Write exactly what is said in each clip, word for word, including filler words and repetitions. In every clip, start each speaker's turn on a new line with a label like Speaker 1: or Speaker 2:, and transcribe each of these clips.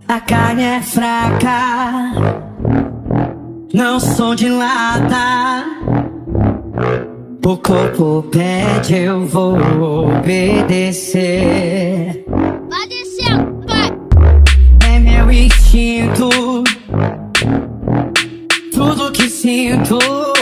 Speaker 1: A carne é fraca, não sou de lata. O corpo pede, eu vou obedecer.
Speaker 2: Vai descer, vai.
Speaker 1: É meu instinto, tudo que sinto.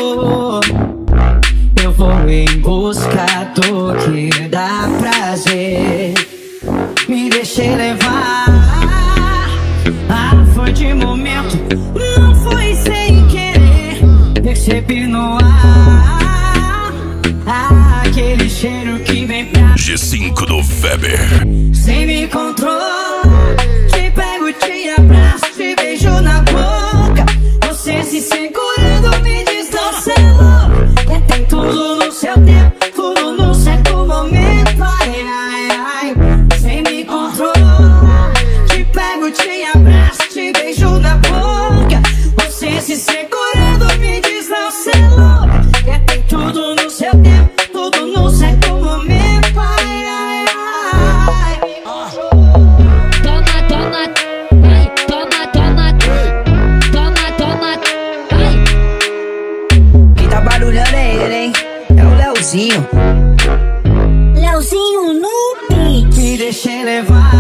Speaker 1: Eu vou em busca do que dá prazer. Me deixei levar, ah, foi de momento, não foi sem querer. Percebi no ar, ah, aquele cheiro que vem pra
Speaker 3: G cinco do Weber.
Speaker 1: sem me controle. Te pego, te abraço, te beijo na boca. Você se segurando, me diz não ser louco. É, tem tudo no seu tempo, tudo no certo momento. Ai, ai, ai, sem me controle. Te pego, te abraço, te beijo na boca. Você se segurando, me diz não ser louco. É, tem tudo no seu tempo, tudo no certo momento. Ai, ai, ai.
Speaker 2: Toma, toma, ai, toma, toma, toma, toma, ai.
Speaker 4: Quem tá barulhando é ele, hein? É o Leozinho.
Speaker 2: Leozinho no beat.
Speaker 1: Me deixei levar,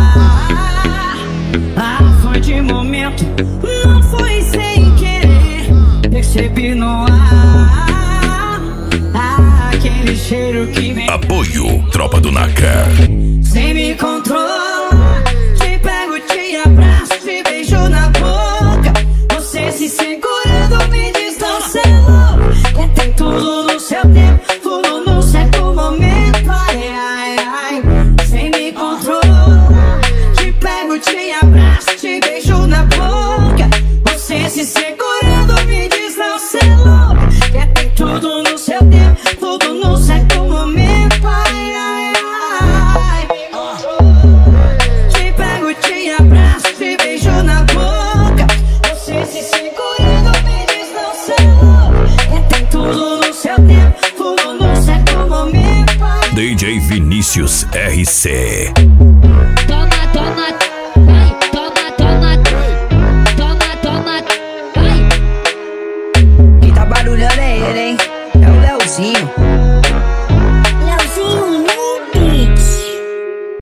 Speaker 1: ah, foi de momento, não foi sem querer. Percebi no ar, ah, aquele cheiro que vem
Speaker 3: Apoio Tropa do Naka.
Speaker 1: sem me controle. Te pego, te abraço, te beijo na boca. Você se segurando, me diz não ser louco. É, tem tudo no seu tempo, tudo no certo momento. Ai, ai, ai, sem me controle. Te pego, te abraço, te beijo na boca. Você se segurando, me diz não ser louco. É, tem tudo no seu tempo, tudo no certo momento. Ai, ai, ai. Te pego, te abraço, te beijo na boca. Você se segurando, me diz não ser louco. É, tem tudo no seu tempo, tudo no certo momento.
Speaker 3: D J Vinícius R C.